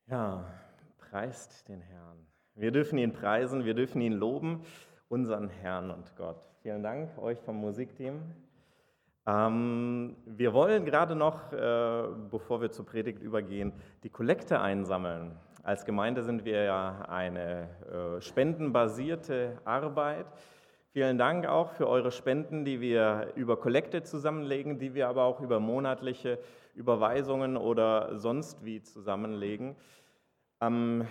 Ja, preist den Herrn. Wir dürfen ihn preisen, wir dürfen ihn loben, unseren Herrn und Gott. Vielen Dank euch vom Musikteam. Wir wollen gerade noch, bevor wir zur Predigt übergehen, die Kollekte einsammeln. Als Gemeinde sind wir ja eine spendenbasierte Arbeit. Vielen Dank auch für eure Spenden, die wir über Kollekte zusammenlegen, die wir aber auch über monatliche Überweisungen oder sonst wie zusammenlegen. Im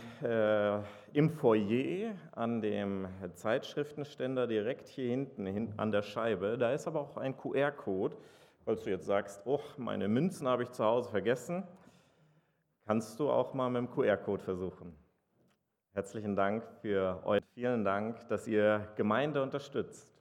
Foyer an dem Zeitschriftenständer direkt hier hinten an der Scheibe, da ist aber auch ein QR-Code. Falls du jetzt sagst, oh, meine Münzen habe ich zu Hause vergessen, kannst du auch mal mit dem QR-Code versuchen. Herzlichen Dank für euch. Vielen Dank, dass ihr Gemeinde unterstützt.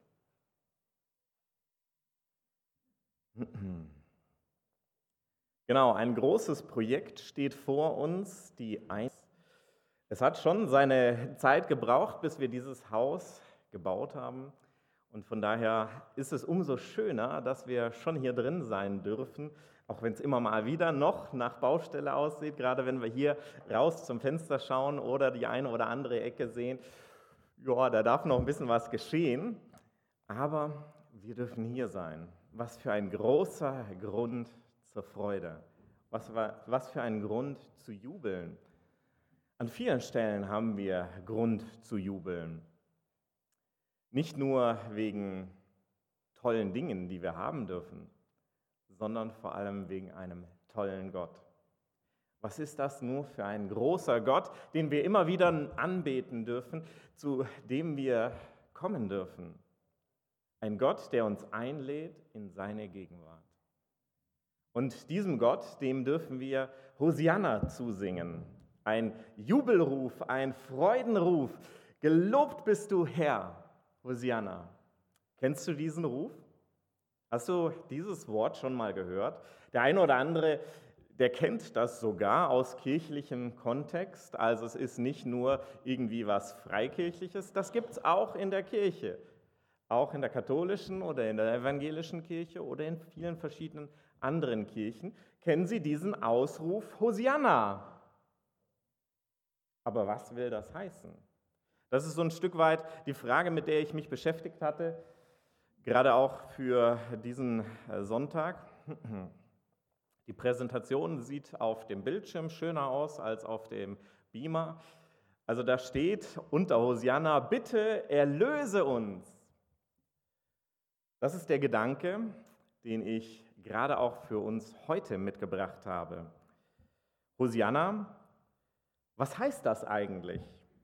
Genau, ein großes Projekt steht vor uns, Es hat schon seine Zeit gebraucht, bis wir dieses Haus gebaut haben. Und von daher ist es umso schöner, dass wir schon hier drin sein dürfen, auch wenn es immer mal wieder noch nach Baustelle aussieht, gerade wenn wir hier raus zum Fenster schauen oder die eine oder andere Ecke sehen. Ja, da darf noch ein bisschen was geschehen, aber wir dürfen hier sein. Was für ein großer Grund zur Freude. Was für ein Grund zu jubeln. An vielen Stellen haben wir Grund zu jubeln. Nicht nur wegen tollen Dingen, die wir haben dürfen, sondern vor allem wegen einem tollen Gott. Was ist das nur für ein großer Gott, den wir immer wieder anbeten dürfen, zu dem wir kommen dürfen? Ein Gott, der uns einlädt in seine Gegenwart. Und diesem Gott, dem dürfen wir Hosianna zusingen. Ein Jubelruf, ein Freudenruf. Gelobt bist du, Herr, Hosianna. Kennst du diesen Ruf? Hast du dieses Wort schon mal gehört? Der eine oder andere, der kennt das sogar aus kirchlichem Kontext. Also es ist nicht nur irgendwie was Freikirchliches, das gibt es auch in der Kirche. Auch in der katholischen oder in der evangelischen Kirche oder in vielen verschiedenen anderen Kirchen kennen sie diesen Ausruf Hosianna. Aber was will das heißen? Das ist so ein Stück weit die Frage, mit der ich mich beschäftigt hatte, gerade auch für diesen Sonntag. Die Präsentation sieht auf dem Bildschirm schöner aus als auf dem Beamer. Also da steht unter Hosianna, bitte erlöse uns. Das ist der Gedanke, den ich gerade auch für uns heute mitgebracht habe. Hosianna, was heißt das eigentlich?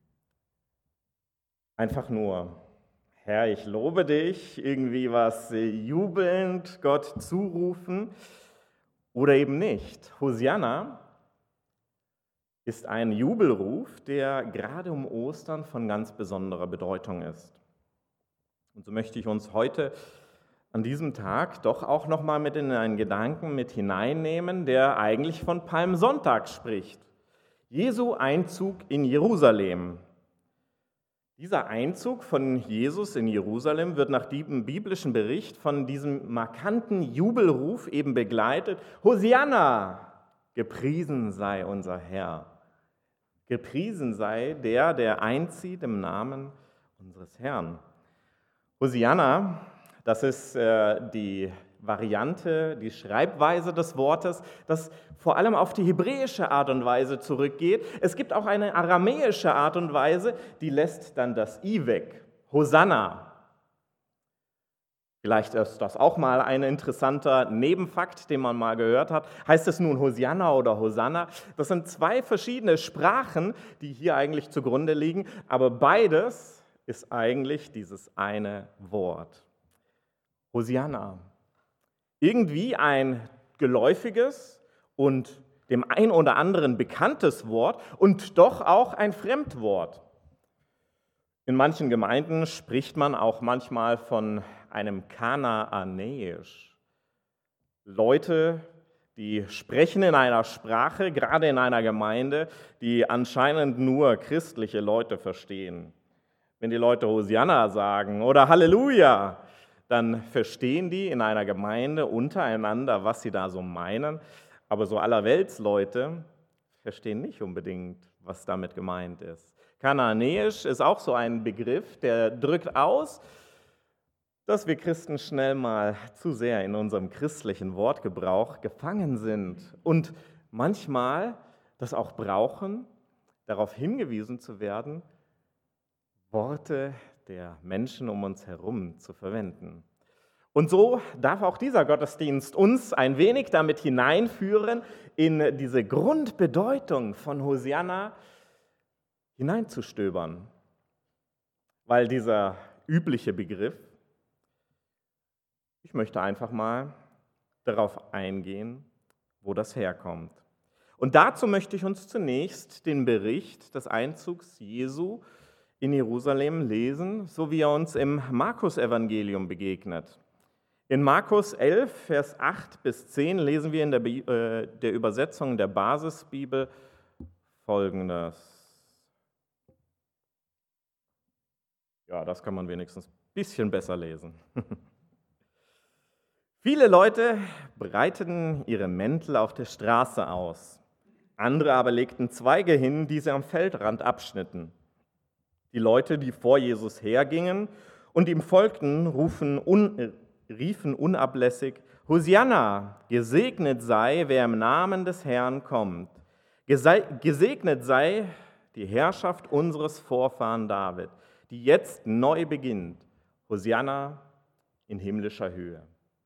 Einfach nur, Herr, ich lobe dich, irgendwie was jubelnd Gott zurufen oder eben nicht. Hosianna ist ein Jubelruf, der gerade um Ostern von ganz besonderer Bedeutung ist. Und so möchte ich uns heute an diesem Tag doch auch nochmal mit in einen Gedanken mit hineinnehmen, der eigentlich von Palmsonntag spricht. Jesu Einzug in Jerusalem. Dieser Einzug von Jesus in Jerusalem wird nach dem biblischen Bericht von diesem markanten Jubelruf eben begleitet. Hosianna, gepriesen sei unser Herr. Gepriesen sei der einzieht im Namen unseres Herrn. Hosianna, das ist die Variante, die Schreibweise des Wortes, das vor allem auf die hebräische Art und Weise zurückgeht. Es gibt auch eine aramäische Art und Weise, die lässt dann das I weg. Hosanna. Vielleicht ist das auch mal ein interessanter Nebenfakt, den man mal gehört hat. Heißt es nun Hosianna oder Hosanna? Das sind zwei verschiedene Sprachen, die hier eigentlich zugrunde liegen, aber beides ist eigentlich dieses eine Wort. Hosianna. Irgendwie ein geläufiges und dem ein oder anderen bekanntes Wort und doch auch ein Fremdwort. In manchen Gemeinden spricht man auch manchmal von einem Kanaanäisch. Leute, die sprechen in einer Sprache, gerade in einer Gemeinde, die anscheinend nur christliche Leute verstehen. Wenn die Leute Hosianna sagen oder Halleluja, dann verstehen die in einer Gemeinde untereinander, was sie da so meinen. Aber so allerweltsleute verstehen nicht unbedingt, was damit gemeint ist. Kanaanäisch ist auch so ein Begriff, der drückt aus, dass wir Christen schnell mal zu sehr in unserem christlichen Wortgebrauch gefangen sind und manchmal das auch brauchen, darauf hingewiesen zu werden, Worte der Menschen um uns herum zu verwenden. Und so darf auch dieser Gottesdienst uns ein wenig damit hineinführen, in diese Grundbedeutung von Hosianna hineinzustöbern. Weil dieser übliche Begriff, ich möchte einfach mal darauf eingehen, wo das herkommt. Und dazu möchte ich uns zunächst den Bericht des Einzugs Jesu in Jerusalem lesen, so wie er uns im Markus-Evangelium begegnet. In Markus 11, Vers 8 bis 10 lesen wir in der Übersetzung der Basisbibel Folgendes. Ja, das kann man wenigstens ein bisschen besser lesen. Viele Leute breiteten ihre Mäntel auf der Straße aus. Andere aber legten Zweige hin, die sie am Feldrand abschnitten. Die Leute, die vor Jesus hergingen und ihm folgten, riefen unablässig: Hosianna, gesegnet sei, wer im Namen des Herrn kommt. Gesegnet sei die Herrschaft unseres Vorfahren David, die jetzt neu beginnt. Hosianna in himmlischer Höhe.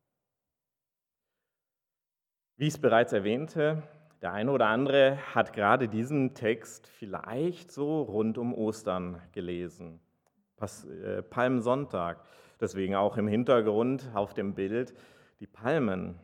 Wie ich es bereits erwähnte, der eine oder andere hat gerade diesen Text vielleicht so rund um Ostern gelesen. Palmsonntag. Deswegen auch im Hintergrund auf dem Bild die Palmen.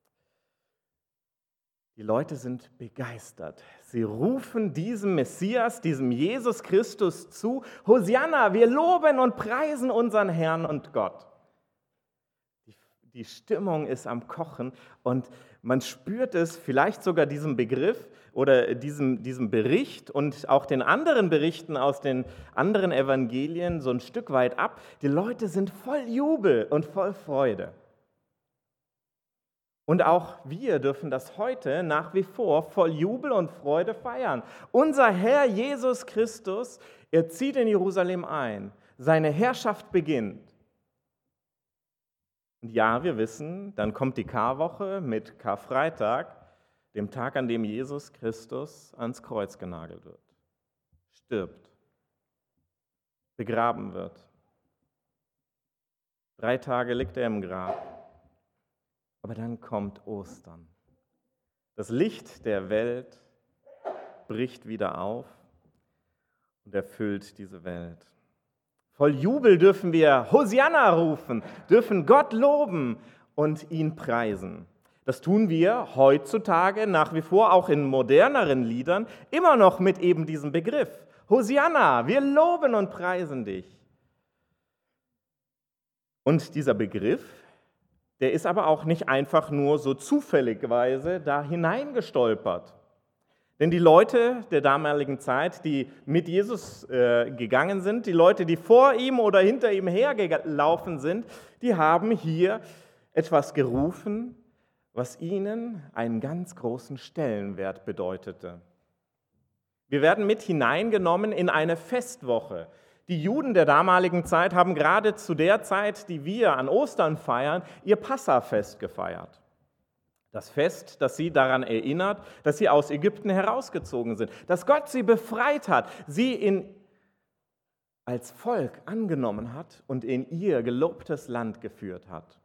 Die Leute sind begeistert. Sie rufen diesem Messias, diesem Jesus Christus zu: Hosianna, wir loben und preisen unseren Herrn und Gott. Die Stimmung ist am Kochen und man spürt es vielleicht sogar diesem Begriff oder diesem Bericht und auch den anderen Berichten aus den anderen Evangelien so ein Stück weit ab. Die Leute sind voll Jubel und voll Freude. Und auch wir dürfen das heute nach wie vor voll Jubel und Freude feiern. Unser Herr Jesus Christus, er zieht in Jerusalem ein. Seine Herrschaft beginnt. Und ja, wir wissen, dann kommt die Karwoche mit Karfreitag, dem Tag, an dem Jesus Christus ans Kreuz genagelt wird, stirbt, begraben wird. 3 Tage liegt er im Grab. Aber dann kommt Ostern. Das Licht der Welt bricht wieder auf und erfüllt diese Welt. Voll Jubel dürfen wir Hosianna rufen, dürfen Gott loben und ihn preisen. Das tun wir heutzutage nach wie vor auch in moderneren Liedern immer noch mit eben diesem Begriff. Hosianna, wir loben und preisen dich. Und dieser Begriff, der ist aber auch nicht einfach nur so zufälligweise da hineingestolpert. Denn die Leute der damaligen Zeit, die mit Jesus gegangen sind, die Leute, die vor ihm oder hinter ihm hergelaufen sind, die haben hier etwas gerufen, was ihnen einen ganz großen Stellenwert bedeutete. Wir werden mit hineingenommen in eine Festwoche. Die Juden der damaligen Zeit haben gerade zu der Zeit, die wir an Ostern feiern, ihr Passafest gefeiert. Das Fest, das sie daran erinnert, dass sie aus Ägypten herausgezogen sind, dass Gott sie befreit hat, sie als Volk angenommen hat und in ihr gelobtes Land geführt hat.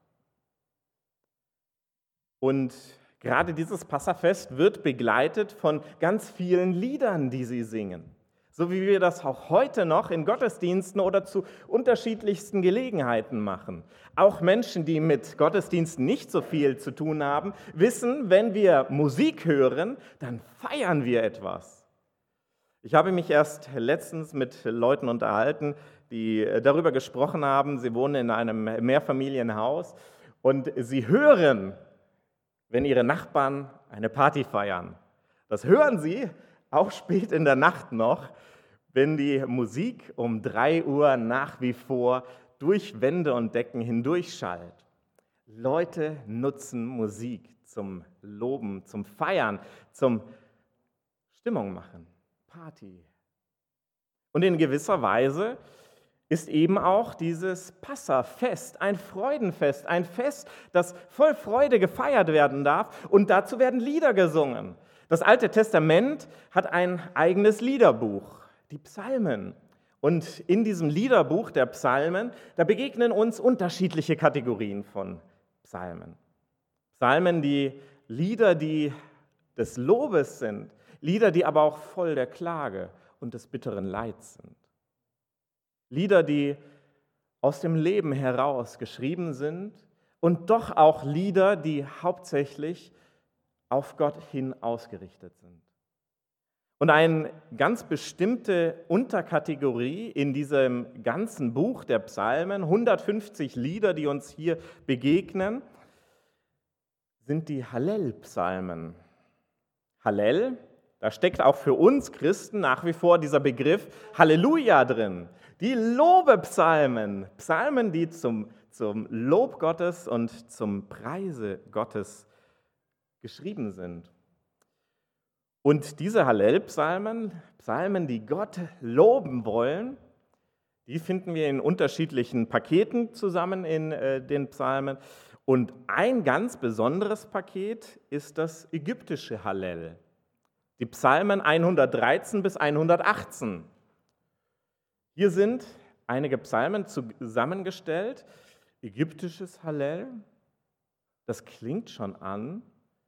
Und gerade dieses Passafest wird begleitet von ganz vielen Liedern, die sie singen. So wie wir das auch heute noch in Gottesdiensten oder zu unterschiedlichsten Gelegenheiten machen. Auch Menschen, die mit Gottesdiensten nicht so viel zu tun haben, wissen, wenn wir Musik hören, dann feiern wir etwas. Ich habe mich erst letztens mit Leuten unterhalten, die darüber gesprochen haben, sie wohnen in einem Mehrfamilienhaus und sie hören, wenn ihre Nachbarn eine Party feiern. Das hören sie auch spät in der Nacht noch, wenn die Musik um 3 Uhr nach wie vor durch Wände und Decken hindurchschallt. Leute nutzen Musik zum Loben, zum Feiern, zum Stimmung machen, Party. Und in gewisser Weise ist eben auch dieses Passafest ein Freudenfest, ein Fest, das voll Freude gefeiert werden darf und dazu werden Lieder gesungen. Das Alte Testament hat ein eigenes Liederbuch, die Psalmen. Und in diesem Liederbuch der Psalmen, da begegnen uns unterschiedliche Kategorien von Psalmen. Psalmen, die Lieder, die des Lobes sind, Lieder, die aber auch voll der Klage und des bitteren Leids sind. Lieder, die aus dem Leben heraus geschrieben sind und doch auch Lieder, die hauptsächlich auf Gott hin ausgerichtet sind. Und eine ganz bestimmte Unterkategorie in diesem ganzen Buch der Psalmen, 150 Lieder, die uns hier begegnen, sind die Hallel-Psalmen. Hallel, da steckt auch für uns Christen nach wie vor dieser Begriff Halleluja drin. Die Lobepsalmen, Psalmen, die zum Lob Gottes und zum Preise Gottes geschrieben sind. Und diese Hallel-Psalmen, Psalmen, die Gott loben wollen, die finden wir in unterschiedlichen Paketen zusammen in den Psalmen. Und ein ganz besonderes Paket ist das ägyptische Hallel, die Psalmen 113 bis 118. Hier sind einige Psalmen zusammengestellt. Ägyptisches Hallel, das klingt schon an.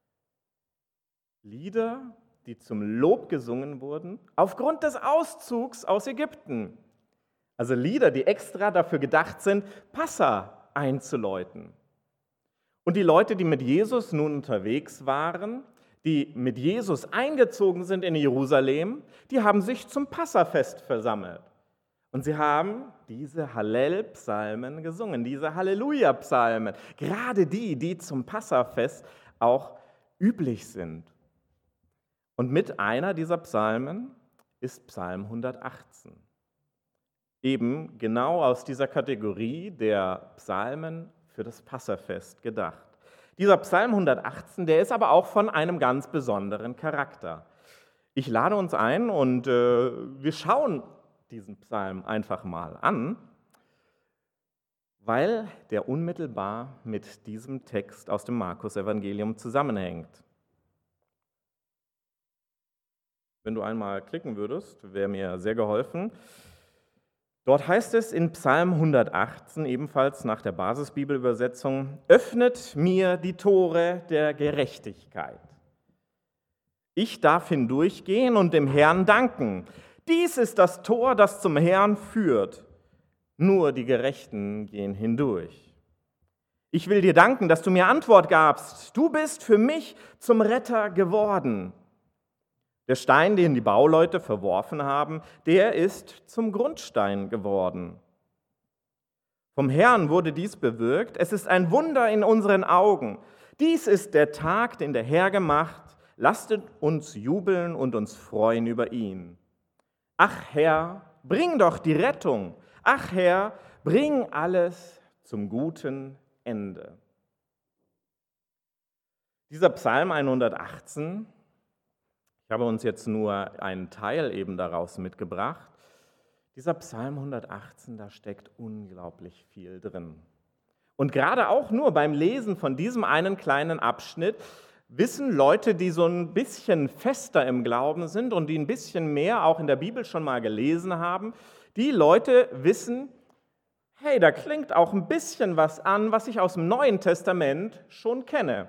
Lieder, die zum Lob gesungen wurden, aufgrund des Auszugs aus Ägypten. Also Lieder, die extra dafür gedacht sind, Passa einzuläuten. Und die Leute, die mit Jesus nun unterwegs waren, die mit Jesus eingezogen sind in Jerusalem, die haben sich zum Passafest versammelt. Und sie haben diese Hallel-Psalmen gesungen, diese Halleluja-Psalmen, gerade die zum Passafest auch üblich sind. Und mit einer dieser Psalmen ist Psalm 118. Eben genau aus dieser Kategorie der Psalmen für das Passafest gedacht. Dieser Psalm 118, der ist aber auch von einem ganz besonderen Charakter. Ich lade uns ein und wir schauen diesen Psalm einfach mal an, weil der unmittelbar mit diesem Text aus dem Markus-Evangelium zusammenhängt. Wenn du einmal klicken würdest, wäre mir sehr geholfen. Dort heißt es in Psalm 118, ebenfalls nach der Basisbibelübersetzung, öffnet mir die Tore der Gerechtigkeit. Ich darf hindurchgehen und dem Herrn danken. Dies ist das Tor, das zum Herrn führt. Nur die Gerechten gehen hindurch. Ich will dir danken, dass du mir Antwort gabst. Du bist für mich zum Retter geworden. Der Stein, den die Bauleute verworfen haben, der ist zum Grundstein geworden. Vom Herrn wurde dies bewirkt. Es ist ein Wunder in unseren Augen. Dies ist der Tag, den der Herr gemacht. Lasst uns jubeln und uns freuen über ihn. Ach Herr, bring doch die Rettung. Ach Herr, bring alles zum guten Ende. Dieser Psalm 118, ich habe uns jetzt nur einen Teil eben daraus mitgebracht. Dieser Psalm 118, da steckt unglaublich viel drin. Und gerade auch nur beim Lesen von diesem einen kleinen Abschnitt wissen Leute, die so ein bisschen fester im Glauben sind und die ein bisschen mehr auch in der Bibel schon mal gelesen haben, die Leute wissen, hey, da klingt auch ein bisschen was an, was ich aus dem Neuen Testament schon kenne.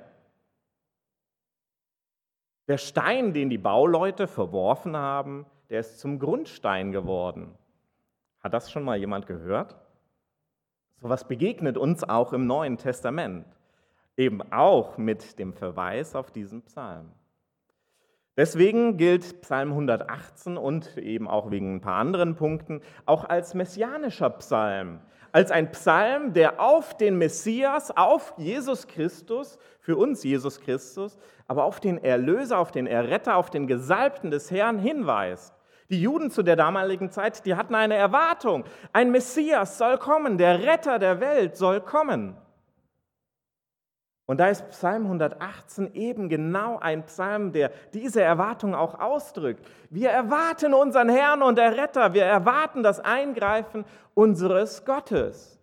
Der Stein, den die Bauleute verworfen haben, der ist zum Grundstein geworden. Hat das schon mal jemand gehört? So was begegnet uns auch im Neuen Testament. Eben auch mit dem Verweis auf diesen Psalm. Deswegen gilt Psalm 118 und eben auch wegen ein paar anderen Punkten auch als messianischer Psalm. Als ein Psalm, der auf den Messias, auf Jesus Christus, für uns Jesus Christus, aber auf den Erlöser, auf den Erretter, auf den Gesalbten des Herrn hinweist. Die Juden zu der damaligen Zeit, die hatten eine Erwartung. Ein Messias soll kommen, der Retter der Welt soll kommen. Und da ist Psalm 118 eben genau ein Psalm, der diese Erwartung auch ausdrückt. Wir erwarten unseren Herrn und Erretter, wir erwarten das Eingreifen unseres Gottes.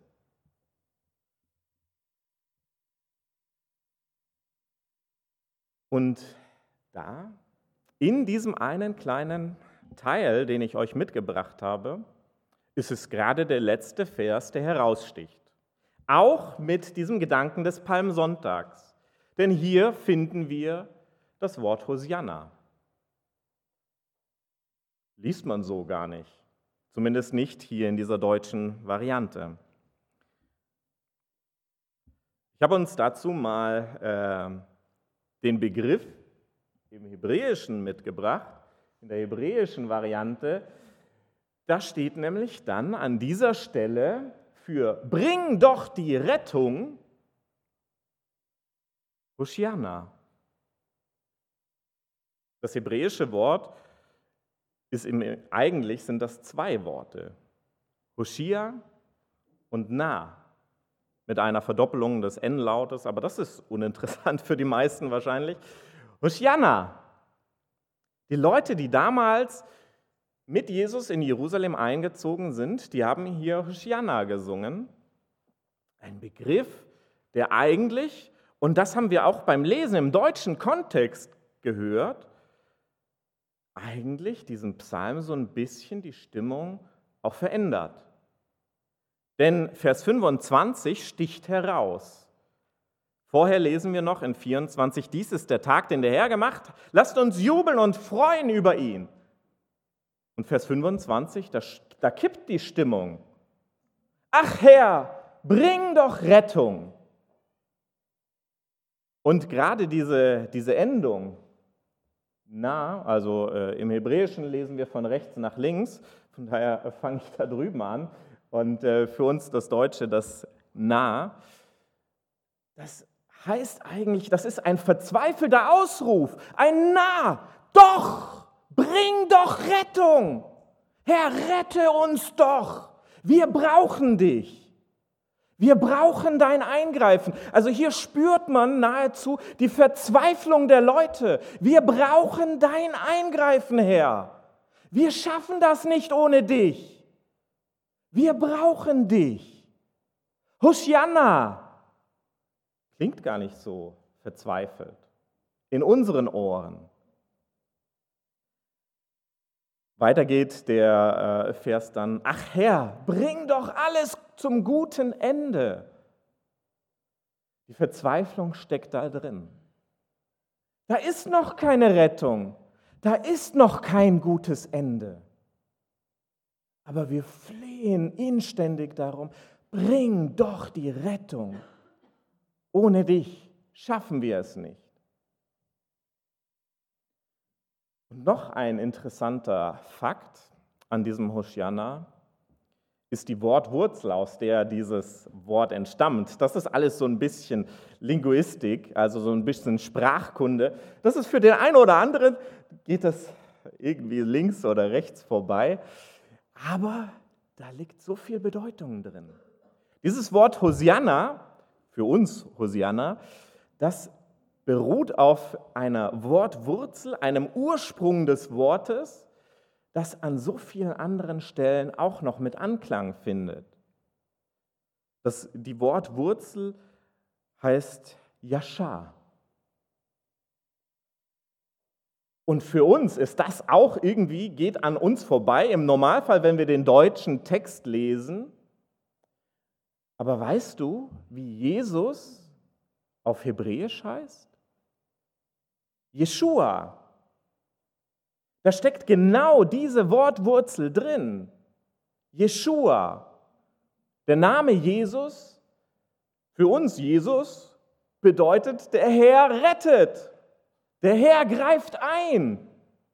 Und da, in diesem einen kleinen Teil, den ich euch mitgebracht habe, ist es gerade der letzte Vers, der heraussticht. Auch mit diesem Gedanken des Palmsonntags. Denn hier finden wir das Wort Hosianna. Liest man so gar nicht. Zumindest nicht hier in dieser deutschen Variante. Ich habe uns dazu mal den Begriff im Hebräischen mitgebracht. In der hebräischen Variante, da steht nämlich dann an dieser Stelle für bring doch die Rettung Hoshiana. Das hebräische Wort eigentlich sind das zwei Worte. Hoshia und Na. Mit einer Verdoppelung des N-Lautes, aber das ist uninteressant für die meisten wahrscheinlich. Hoshiana. Die Leute, die damals mit Jesus in Jerusalem eingezogen sind, die haben hier Hoshiana gesungen. Ein Begriff, der eigentlich, und das haben wir auch beim Lesen im deutschen Kontext gehört, eigentlich diesen Psalm so ein bisschen die Stimmung auch verändert. Denn Vers 25 sticht heraus. Vorher lesen wir noch in 24, dies ist der Tag, den der Herr gemacht hat. Lasst uns jubeln und freuen über ihn. Und Vers 25, da kippt die Stimmung. Ach Herr, bring doch Rettung. Und gerade diese Endung, na, also im Hebräischen lesen wir von rechts nach links, von daher fange ich da drüben an. Und für uns das Deutsche, das na, das heißt eigentlich, das ist ein verzweifelter Ausruf, ein Na, doch, bring doch Rettung. Herr, rette uns doch. Wir brauchen dich. Wir brauchen dein Eingreifen. Also hier spürt man nahezu die Verzweiflung der Leute. Wir brauchen dein Eingreifen, Herr. Wir schaffen das nicht ohne dich. Wir brauchen dich. Hoshiana. Klingt gar nicht so verzweifelt. In unseren Ohren. Weiter geht der Vers dann, ach Herr, bring doch alles zum guten Ende. Die Verzweiflung steckt da drin. Da ist noch keine Rettung, da ist noch kein gutes Ende. Aber wir flehen inständig darum, bring doch die Rettung. Ohne dich schaffen wir es nicht. Und noch ein interessanter Fakt an diesem Hoshiana ist die Wortwurzel, aus der dieses Wort entstammt. Das ist alles so ein bisschen Linguistik, also so ein bisschen Sprachkunde. Das ist für den einen oder anderen, geht das irgendwie links oder rechts vorbei. Aber da liegt so viel Bedeutung drin. Dieses Wort Hosianna, für uns Hosianna, das beruht auf einer Wortwurzel, einem Ursprung des Wortes, das an so vielen anderen Stellen auch noch mit Anklang findet. Die Wortwurzel heißt Yashar. Und für uns ist das auch irgendwie, geht an uns vorbei, im Normalfall, wenn wir den deutschen Text lesen. Aber weißt du, wie Jesus auf Hebräisch heißt? Jeshua. Da steckt genau diese Wortwurzel drin. Jeshua. Der Name Jesus, für uns Jesus, bedeutet, der Herr rettet. Der Herr greift ein.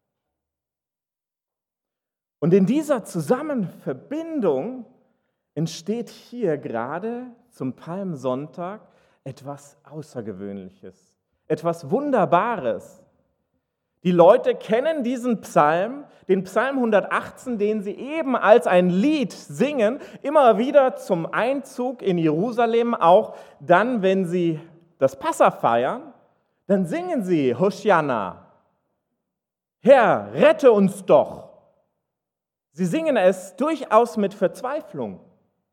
Und in dieser Zusammenverbindung entsteht hier gerade zum Palmsonntag etwas Außergewöhnliches, etwas Wunderbares. Die Leute kennen diesen Psalm, den Psalm 118, den sie eben als ein Lied singen, immer wieder zum Einzug in Jerusalem, auch dann, wenn sie das Passa feiern, dann singen sie Hosianna. Herr, rette uns doch. Sie singen es durchaus mit Verzweiflung.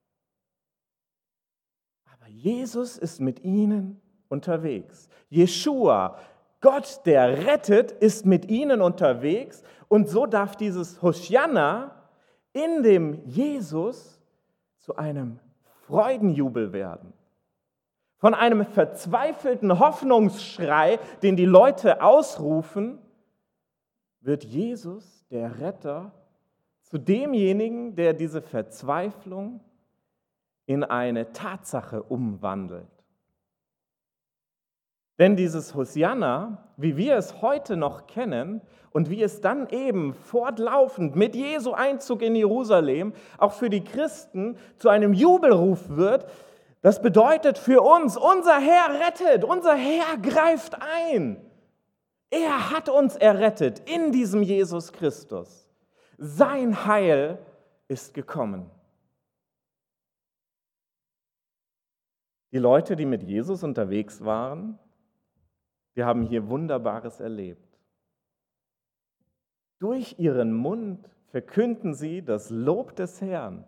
Aber Jesus ist mit ihnen unterwegs. Jeschua, Gott, der rettet, ist mit ihnen unterwegs. Und so darf dieses Hosianna in dem Jesus zu einem Freudenjubel werden. Von einem verzweifelten Hoffnungsschrei, den die Leute ausrufen, wird Jesus, der Retter, zu demjenigen, der diese Verzweiflung in eine Tatsache umwandelt. Denn dieses Hosianna, wie wir es heute noch kennen und wie es dann eben fortlaufend mit Jesu Einzug in Jerusalem auch für die Christen zu einem Jubelruf wird, das bedeutet für uns, unser Herr rettet, unser Herr greift ein. Er hat uns errettet in diesem Jesus Christus. Sein Heil ist gekommen. Die Leute, die mit Jesus unterwegs waren, die haben hier Wunderbares erlebt. Durch ihren Mund verkünden sie das Lob des Herrn.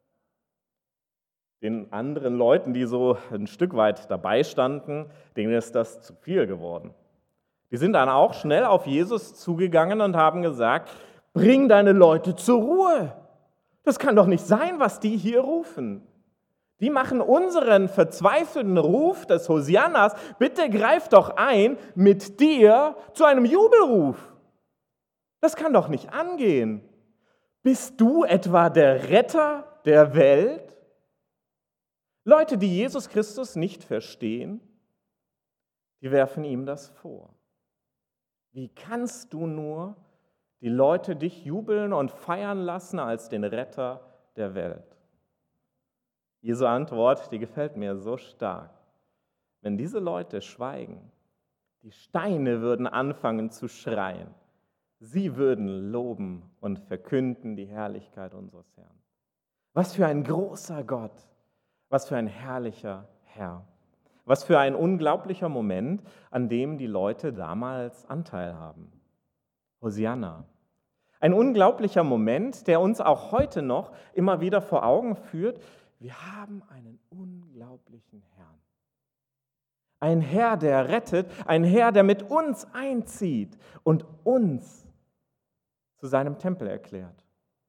Den anderen Leuten, die so ein Stück weit dabei standen, denen ist das zu viel geworden. Die sind dann auch schnell auf Jesus zugegangen und haben gesagt, bring deine Leute zur Ruhe. Das kann doch nicht sein, was die hier rufen. Die machen unseren verzweifelten Ruf des Hosiannas, bitte greif doch ein mit dir zu einem Jubelruf. Das kann doch nicht angehen. Bist du etwa der Retter der Welt? Leute, die Jesus Christus nicht verstehen, die werfen ihm das vor. Wie kannst du nur die Leute dich jubeln und feiern lassen als den Retter der Welt? Jesu Antwort, die gefällt mir so stark. Wenn diese Leute schweigen, die Steine würden anfangen zu schreien. Sie würden loben und verkünden die Herrlichkeit unseres Herrn. Was für ein großer Gott, was für ein herrlicher Herr. Was für ein unglaublicher Moment, an dem die Leute damals Anteil haben. Hosianna. Ein unglaublicher Moment, der uns auch heute noch immer wieder vor Augen führt, wir haben einen unglaublichen Herrn. Ein Herr, der rettet, ein Herr, der mit uns einzieht und uns zu seinem Tempel erklärt.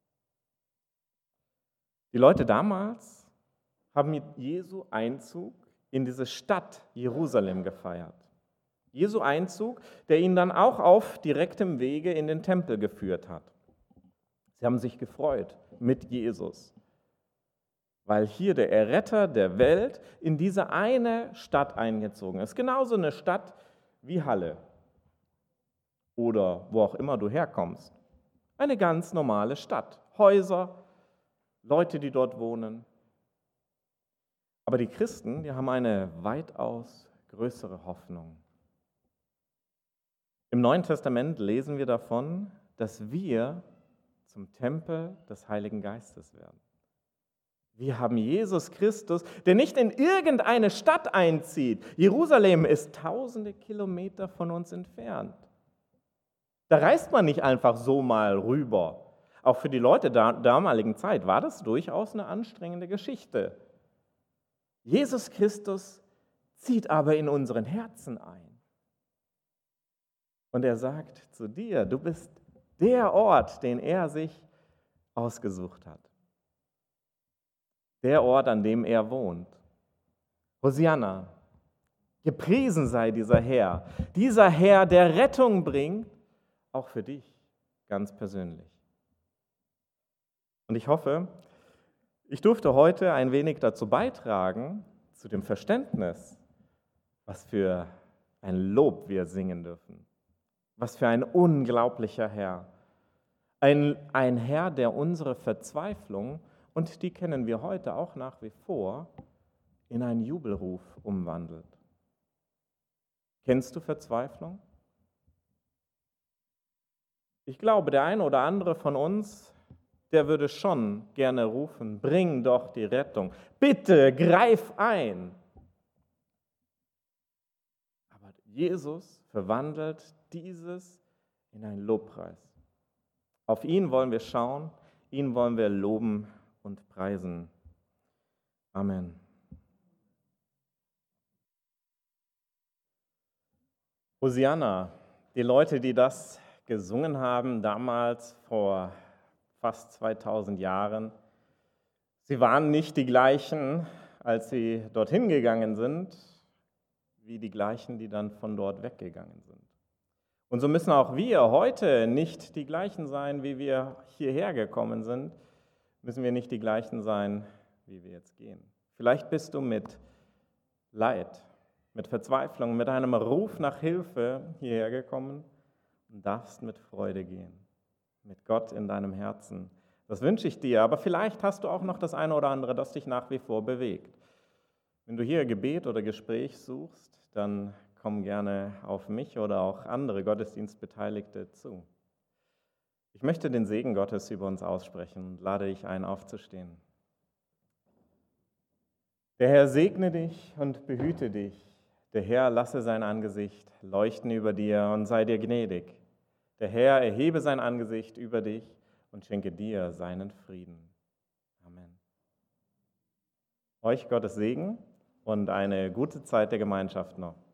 Die Leute damals haben mit Jesu Einzug in diese Stadt Jerusalem gefeiert. Jesu Einzug, der ihn dann auch auf direktem Wege in den Tempel geführt hat. Sie haben sich gefreut mit Jesus, weil hier der Erretter der Welt in diese eine Stadt eingezogen ist. Genauso eine Stadt wie Halle oder wo auch immer du herkommst. Eine ganz normale Stadt. Häuser, Leute, die dort wohnen. Aber die Christen, die haben eine weitaus größere Hoffnung. Im Neuen Testament lesen wir davon, dass wir zum Tempel des Heiligen Geistes werden. Wir haben Jesus Christus, der nicht in irgendeine Stadt einzieht. Jerusalem ist tausende Kilometer von uns entfernt. Da reist man nicht einfach so mal rüber. Auch für die Leute der damaligen Zeit war das durchaus eine anstrengende Geschichte. Jesus Christus zieht aber in unseren Herzen ein. Und er sagt zu dir, du bist der Ort, den er sich ausgesucht hat. Der Ort, an dem er wohnt. Hosianna, gepriesen sei dieser Herr, der Rettung bringt, auch für dich ganz persönlich. Und ich hoffe, ich durfte heute ein wenig dazu beitragen, zu dem Verständnis, was für ein Lob wir singen dürfen. Was für ein unglaublicher Herr. Ein Herr, der unsere Verzweiflung, und die kennen wir heute auch nach wie vor, in einen Jubelruf umwandelt. Kennst du Verzweiflung? Ich glaube, der eine oder andere von uns, der würde schon gerne rufen, bring doch die Rettung. Bitte greif ein. Jesus verwandelt dieses in einen Lobpreis. Auf ihn wollen wir schauen, ihn wollen wir loben und preisen. Amen. Hosianna, die Leute, die das gesungen haben, damals vor fast 2000 Jahren, sie waren nicht die gleichen, als sie dorthin gegangen sind, wie die gleichen, die dann von dort weggegangen sind. Und so müssen auch wir heute nicht die gleichen sein, wie wir hierher gekommen sind, müssen wir nicht die gleichen sein, wie wir jetzt gehen. Vielleicht bist du mit Leid, mit Verzweiflung, mit einem Ruf nach Hilfe hierher gekommen und darfst mit Freude gehen, mit Gott in deinem Herzen. Das wünsche ich dir, aber vielleicht hast du auch noch das eine oder andere, das dich nach wie vor bewegt. Wenn du hier Gebet oder Gespräch suchst, dann komm gerne auf mich oder auch andere Gottesdienstbeteiligte zu. Ich möchte den Segen Gottes über uns aussprechen und lade dich ein, aufzustehen. Der Herr segne dich und behüte dich. Der Herr lasse sein Angesicht leuchten über dir und sei dir gnädig. Der Herr erhebe sein Angesicht über dich und schenke dir seinen Frieden. Amen. Euch Gottes Segen und eine gute Zeit der Gemeinschaft noch.